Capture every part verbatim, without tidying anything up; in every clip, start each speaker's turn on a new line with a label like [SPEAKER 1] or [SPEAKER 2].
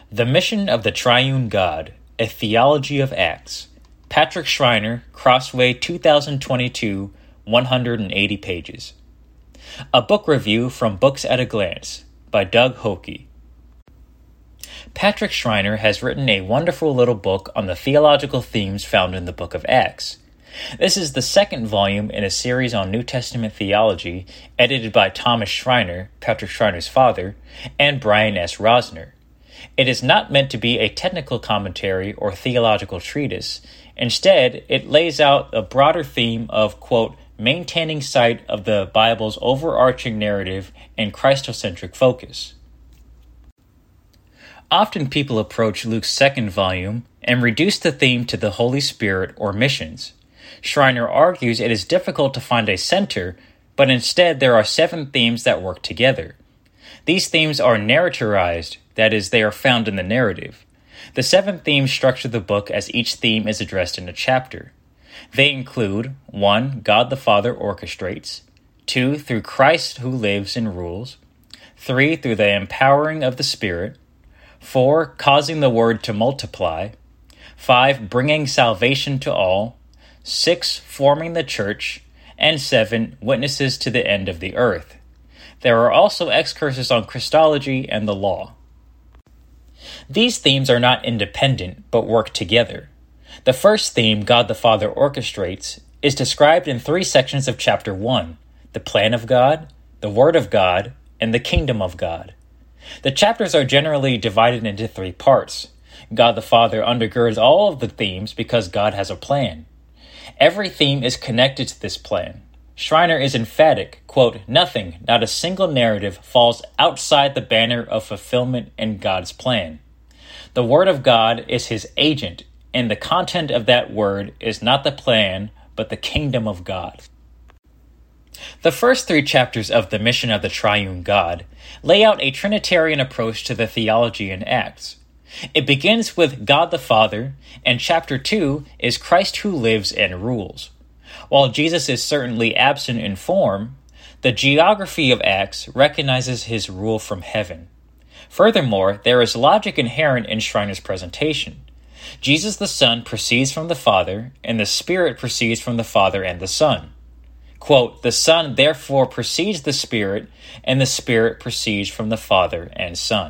[SPEAKER 1] The Mission of the Triune God, A Theology of Acts. Patrick Schreiner, Crossway twenty twenty-two, one hundred eighty pages. A book review from Books at a Glance by Doug Hoke. Patrick Schreiner has written a wonderful little book on the theological themes found in the book of Acts. This is the second volume in a series on New Testament theology edited by Thomas Schreiner, Patrick Schreiner's father, and Brian S. Rosner. It is not meant to be a technical commentary or theological treatise. Instead, it lays out a broader theme of, quote, maintaining sight of the Bible's overarching narrative and Christocentric focus. Often people approach Luke's second volume and reduce the theme to the Holy Spirit or missions. Schreiner argues it is difficult to find a center, but instead there are seven themes that work together. These themes are narratorized, that is, they are found in the narrative. The seven themes structure the book as each theme is addressed in a chapter. They include one. God the Father orchestrates, two. Through Christ who lives and rules, three. Through the empowering of the Spirit, four. Causing the Word to multiply, five. Bringing salvation to all, six. Forming the church, and seven. Witnesses to the end of the earth. There are also excursus on Christology and the law. These themes are not independent, but work together. The first theme, God the Father orchestrates, is described in three sections of chapter one, the plan of God, the Word of God, and the kingdom of God. The chapters are generally divided into three parts. God the Father undergirds all of the themes because God has a plan. Every theme is connected to this plan. Schreiner is emphatic, quote, nothing, not a single narrative falls outside the banner of fulfillment in God's plan. The Word of God is his agent, and the content of that Word is not the plan, but the kingdom of God. The first three chapters of The Mission of the Triune God lay out a Trinitarian approach to the theology in Acts. It begins with God the Father, and chapter two is Christ who lives and rules. While Jesus is certainly absent in form, the geography of Acts recognizes his rule from heaven. Furthermore, there is logic inherent in Schreiner's presentation. Jesus the Son proceeds from the Father, and the Spirit proceeds from the Father and the Son. Quote, the Son therefore precedes the Spirit, and the Spirit proceeds from the Father and Son.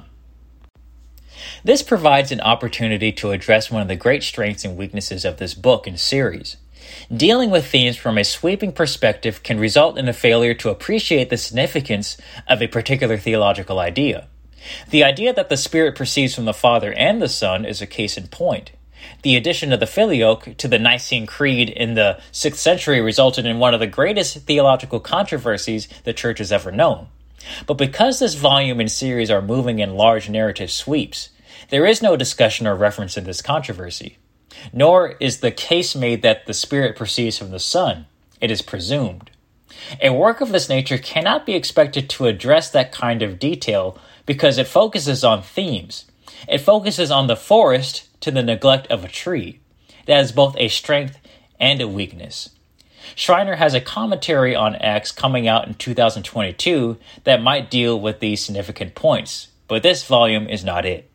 [SPEAKER 1] This provides an opportunity to address one of the great strengths and weaknesses of this book and series. Dealing with themes from a sweeping perspective can result in a failure to appreciate the significance of a particular theological idea. The idea that the Spirit proceeds from the Father and the Son is a case in point. The addition of the Filioque to the Nicene Creed in the sixth century resulted in one of the greatest theological controversies the Church has ever known. But because this volume and series are moving in large narrative sweeps, there is no discussion or reference in this controversy. Nor is the case made that the Spirit proceeds from the Son. It is presumed. A work of this nature cannot be expected to address that kind of detail because it focuses on themes. It focuses on the forest to the neglect of a tree. That is both a strength and a weakness. Schreiner has a commentary on Acts coming out in two thousand twenty-two that might deal with these significant points, but this volume is not it.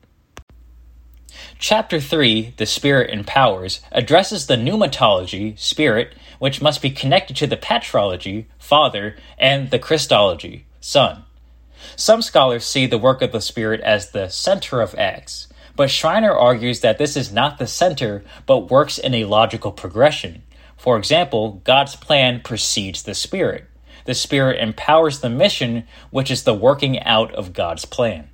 [SPEAKER 1] Chapter three, The Spirit Empowers, addresses the pneumatology, Spirit, which must be connected to the patrology, Father, and the Christology, Son. Some scholars see the work of the Spirit as the center of Acts, but Schreiner argues that this is not the center, but works in a logical progression. For example, God's plan precedes the Spirit. The Spirit empowers the mission, which is the working out of God's plan.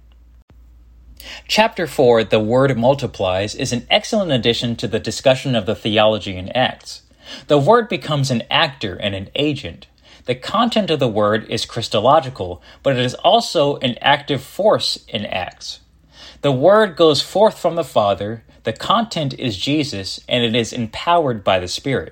[SPEAKER 1] Chapter four, The Word Multiplies, is an excellent addition to the discussion of the theology in Acts. The Word becomes an actor and an agent. The content of the Word is Christological, but it is also an active force in Acts. The Word goes forth from the Father, the content is Jesus, and it is empowered by the Spirit.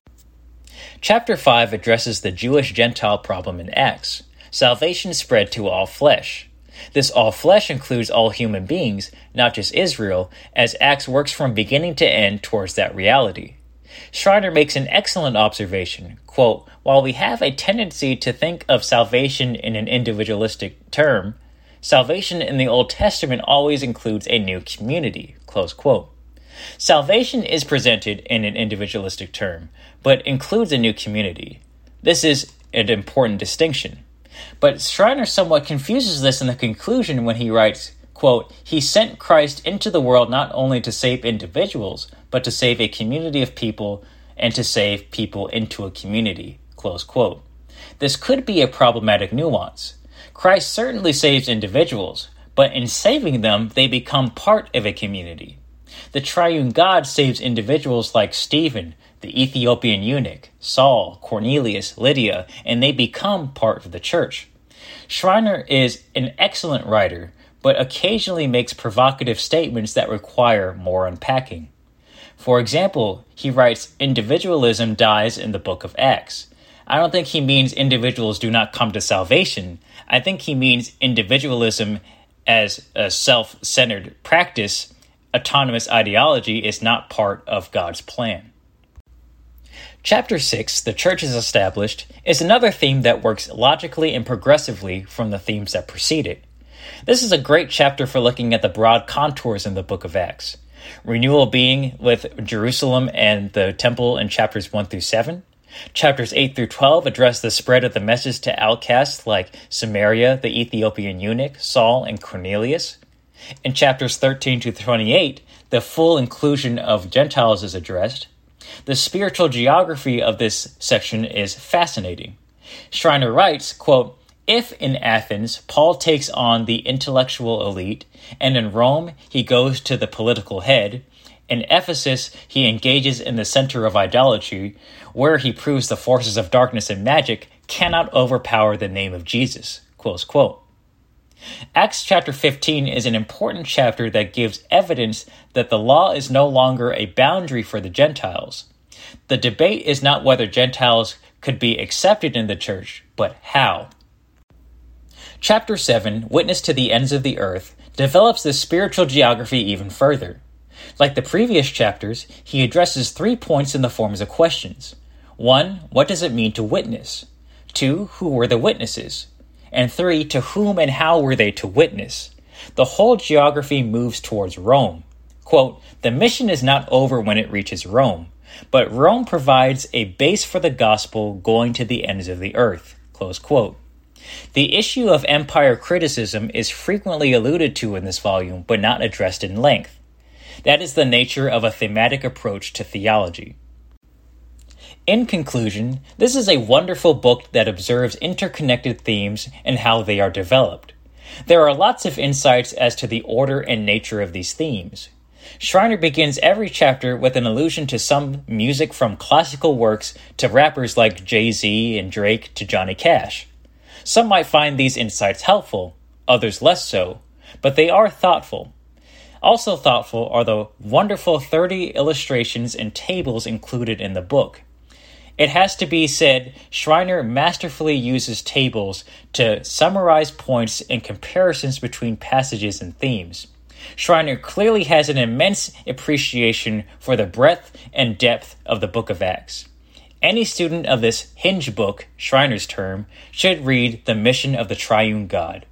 [SPEAKER 1] Chapter five addresses the Jewish-Gentile problem in Acts. Salvation spread to all flesh. This all flesh includes all human beings, not just Israel, as Acts works from beginning to end towards that reality. Schreiner makes an excellent observation, quote, while we have a tendency to think of salvation in an individualistic term, salvation in the Old Testament always includes a new community, close quote. Salvation is presented in an individualistic term, but includes a new community. This is an important distinction. But Schreiner somewhat confuses this in the conclusion when he writes, quote, "He sent Christ into the world not only to save individuals, but to save a community of people and to save people into a community," close quote. This could be a problematic nuance. Christ certainly saves individuals, but in saving them, they become part of a community. The triune God saves individuals like Stephen, the Ethiopian eunuch, Saul, Cornelius, Lydia, and they become part of the church. Schreiner is an excellent writer, but occasionally makes provocative statements that require more unpacking. For example, he writes, "Individualism dies in the book of Acts." I don't think he means individuals do not come to salvation. I think he means individualism as a self-centered practice, autonomous ideology, is not part of God's plan. Chapter six, The Church is Established, is another theme that works logically and progressively from the themes that precede it. This is a great chapter for looking at the broad contours in the book of Acts. Renewal being with Jerusalem and the temple in chapters one through seven. Chapters eight through twelve address the spread of the message to outcasts like Samaria, the Ethiopian eunuch, Saul, and Cornelius. In chapters thirteen to twenty-eight, the full inclusion of Gentiles is addressed. The spiritual geography of this section is fascinating. Schreiner writes, quote, "If in Athens Paul takes on the intellectual elite, and in Rome he goes to the political head, in Ephesus he engages in the center of idolatry, where he proves the forces of darkness and magic cannot overpower the name of Jesus," close quote. Acts chapter fifteen is an important chapter that gives evidence that the law is no longer a boundary for the Gentiles. The debate is not whether Gentiles could be accepted in the church, but how. Chapter seven, Witness to the Ends of the Earth, develops the spiritual geography even further. Like the previous chapters, he addresses three points in the forms of questions. One, what does it mean to witness? Two, who were the witnesses? And three, to whom and how were they to witness? The whole geography moves towards Rome. Quote, "The mission is not over when it reaches Rome, but Rome provides a base for the gospel going to the ends of the earth," close quote. The issue of empire criticism is frequently alluded to in this volume, but not addressed in length. That is the nature of a thematic approach to theology. In conclusion, this is a wonderful book that observes interconnected themes and how they are developed. There are lots of insights as to the order and nature of these themes. Schreiner begins every chapter with an allusion to some music from classical works to rappers like Jay-Z and Drake to Johnny Cash. Some might find these insights helpful, others less so, but they are thoughtful. Also thoughtful are the wonderful thirty illustrations and tables included in the book. It has to be said, Schreiner masterfully uses tables to summarize points and comparisons between passages and themes. Schreiner clearly has an immense appreciation for the breadth and depth of the Book of Acts. Any student of this hinge book, Schreiner's term, should read The Mission of the Triune God.